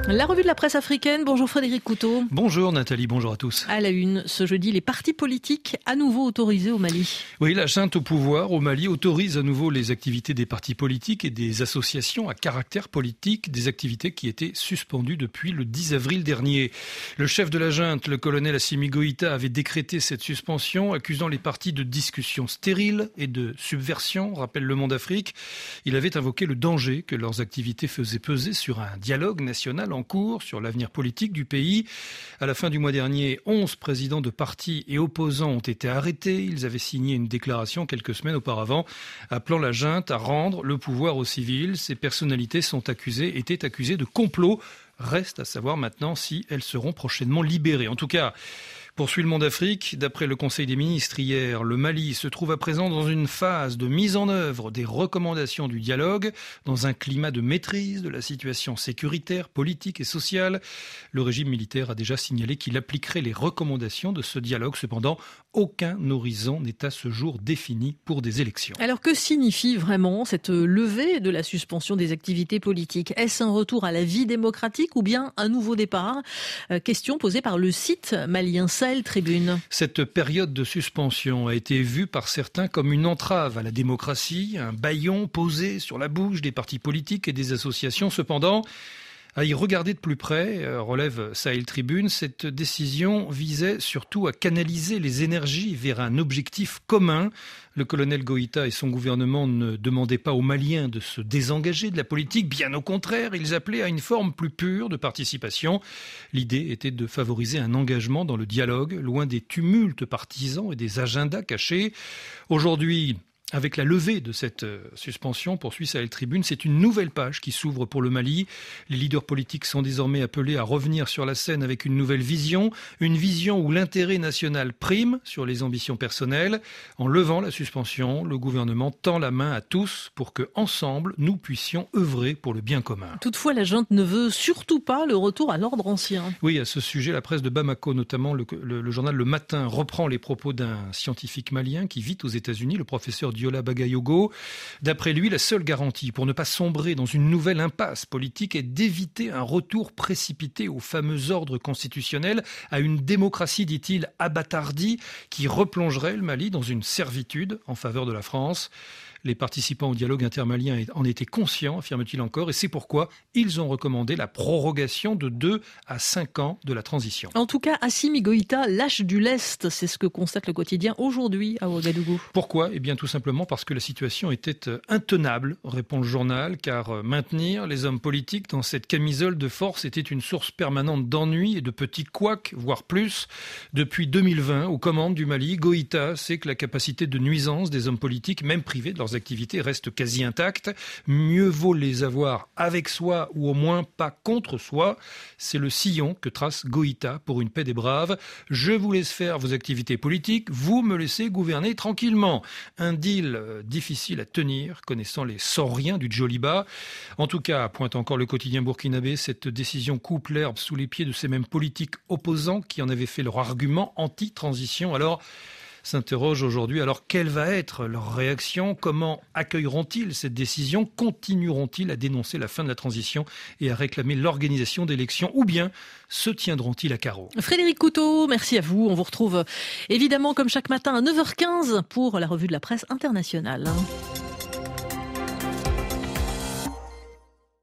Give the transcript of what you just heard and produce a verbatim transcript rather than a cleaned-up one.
La revue de la presse africaine. Bonjour Frédéric Couteau. Bonjour Nathalie, bonjour à tous. À la une, ce jeudi, les partis politiques à nouveau autorisés au Mali. Oui, la junte au pouvoir au Mali autorise à nouveau les activités des partis politiques et des associations à caractère politique, des activités qui étaient suspendues depuis le dix avril dernier. Le chef de la junte, le colonel Assimi Goïta, avait décrété cette suspension, accusant les partis de discussions stériles et de subversion, rappelle Le Monde Afrique. Il avait invoqué le danger que leurs activités faisaient peser sur un dialogue national en cours sur l'avenir politique du pays. À la fin du mois dernier, onze présidents de partis et opposants ont été arrêtés. Ils avaient signé une déclaration quelques semaines auparavant appelant la junte à rendre le pouvoir aux civils. Ces personnalités sont accusées, étaient accusées de complot. Reste à savoir maintenant si elles seront prochainement libérées. En tout cas, poursuit Le Monde Afrique. D'après le Conseil des ministres hier, le Mali se trouve à présent dans une phase de mise en œuvre des recommandations du dialogue, dans un climat de maîtrise de la situation sécuritaire, politique et sociale. Le régime militaire a déjà signalé qu'il appliquerait les recommandations de ce dialogue. Cependant, aucun horizon n'est à ce jour défini pour des élections. Alors que signifie vraiment cette levée de la suspension des activités politiques ? Est-ce un retour à la vie démocratique ou bien un nouveau départ ? euh, Question posée par le site malien Sahel Tribune. Cette période de suspension a été vue par certains comme une entrave à la démocratie, un bâillon posé sur la bouche des partis politiques et des associations. Cependant, à y regarder de plus près, relève Sahel Tribune, cette décision visait surtout à canaliser les énergies vers un objectif commun. Le colonel Goïta et son gouvernement ne demandaient pas aux Maliens de se désengager de la politique. Bien au contraire, ils appelaient à une forme plus pure de participation. L'idée était de favoriser un engagement dans le dialogue, loin des tumultes partisans et des agendas cachés. Aujourd'hui, avec la levée de cette suspension, poursuit Sahel Tribune, c'est une nouvelle page qui s'ouvre pour le Mali. Les leaders politiques sont désormais appelés à revenir sur la scène avec une nouvelle vision, une vision où l'intérêt national prime sur les ambitions personnelles. En levant la suspension, le gouvernement tend la main à tous pour que, ensemble, nous puissions œuvrer pour le bien commun. Toutefois, la junte ne veut surtout pas le retour à l'ordre ancien. Oui, à ce sujet, la presse de Bamako, notamment le, le, le journal Le Matin, reprend les propos d'un scientifique malien qui vit aux États-Unis, le professeur Diola Bagayogo. D'après lui, la seule garantie pour ne pas sombrer dans une nouvelle impasse politique est d'éviter un retour précipité au fameux ordre constitutionnel, à une démocratie, dit-il, abattardie, qui replongerait le Mali dans une servitude en faveur de la France. Les participants au dialogue intermalien en étaient conscients, affirme-t-il encore, et c'est pourquoi ils ont recommandé la prorogation de deux à cinq ans de la transition. En tout cas, Assimi Goïta lâche du lest, c'est ce que constate le quotidien aujourd'hui à Ouagadougou. Pourquoi ? Eh bien tout simplement parce que la situation était intenable, répond le journal, car maintenir les hommes politiques dans cette camisole de force était une source permanente d'ennui et de petits couacs, voire plus. Depuis deux mille vingt, aux commandes du Mali, Goïta sait que la capacité de nuisance des hommes politiques, même privés de leurs activités, reste quasi intacte. Mieux vaut les avoir avec soi ou au moins pas contre soi. C'est le sillon que trace Goïta pour une paix des braves. Je vous laisse faire vos activités politiques, vous me laissez gouverner tranquillement. Un deal difficile à tenir, connaissant les sauriens du Djoliba. En tout cas, pointe encore le quotidien burkinabé, cette décision coupe l'herbe sous les pieds de ces mêmes politiques opposants qui en avaient fait leur argument anti-transition. Alors, s'interroge aujourd'hui, alors quelle va être leur réaction ? Comment accueilleront-ils cette décision ? Continueront-ils à dénoncer la fin de la transition et à réclamer l'organisation d'élections ? Ou bien se tiendront-ils à carreau ? Frédéric Couteau, merci à vous. On vous retrouve évidemment comme chaque matin à neuf heures quinze pour la revue de la presse internationale.